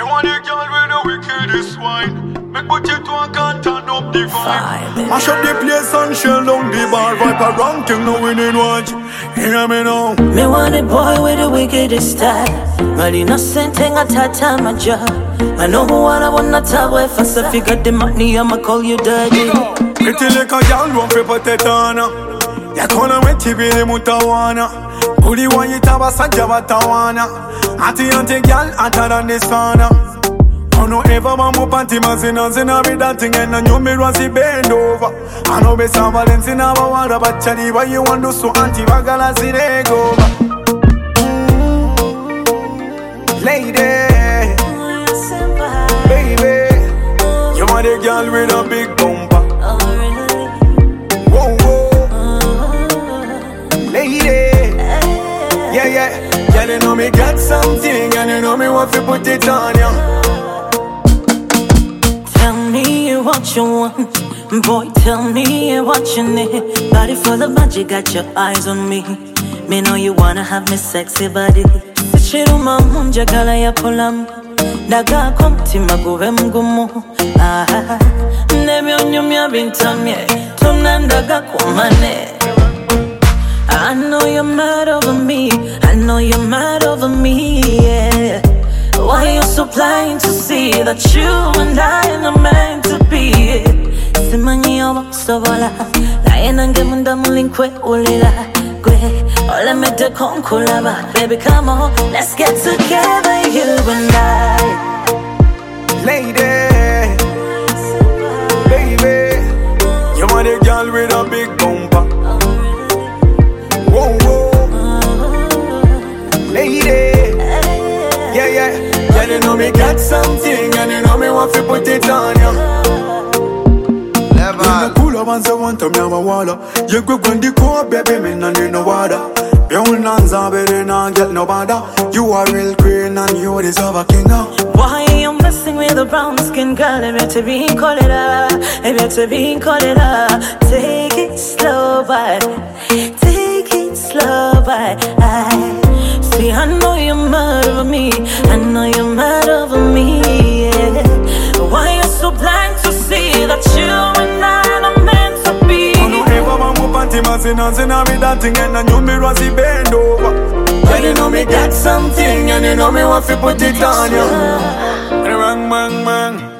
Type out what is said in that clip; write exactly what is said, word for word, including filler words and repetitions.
You want a girl with the wickedest wine. Make what you want can't turn up the vibe. Mash up the place and shell down the bar. Vibe around till no winning watch. Hear me now. Me want a boy with the wickedest style. But innocent thing I tata my job. I know who I wanna talk with. First if you got the money I'ma call you daddy. Pretty like a girl want to potato on. Ya kona weti bili mutawana. Uli wanyi tabasa java tawana. Ati ante girl hotter than the sun. I know ever mamu panty mazina zina be that thing and I know me razi bend over. I know be some Valentina but what about Charlie? Why you want to so anti-bagala zine go? Lady, baby, you want a girl with a big bumper. Whoa, whoa, lady, yeah, yeah. Girl, you know me got something and you know me want to put it on you. Tell me what you want, boy, tell me what you need. Body full of magic, got your eyes on me. Me know you wanna have me sexy body. Shiruma munja kala ya polam. Daga komti maguwe mgumu. Ah, nemi onyumya bintamye. Tumnandaga kumane. I know you're mad over me. I know you're mad over me, yeah. Why you so blind to see that you and I are meant to be? Simanyi owa sobola. Laena ngemunda mulinkwe ulila. All me de konkulaba. Baby, come on, let's get together, you and I. Lady, baby, you want a girl with a big bumper. Whoa, whoa, lady, yeah, yeah. Yeah, you know me got something and you know me want to put it on you. Never. Pull up and say one time you have a water. You go when the cold, baby, me no need no water. You will not baby, not get no bother. You are real queen and you deserve a king now. Why are you messing with a brown skin girl? If you're to be call it up, if you're to be call it up. Take it slow, but take it slow, but I see. I know you're mad over me. I know you're mad over me. Yeah. Why you so blind to see that you and I are meant to be? I know ever mamu panty mazina zina be that thing and I know me razi bend over. Yeah, you know me got something and you know me want to put it on you. Bang, bang, bang.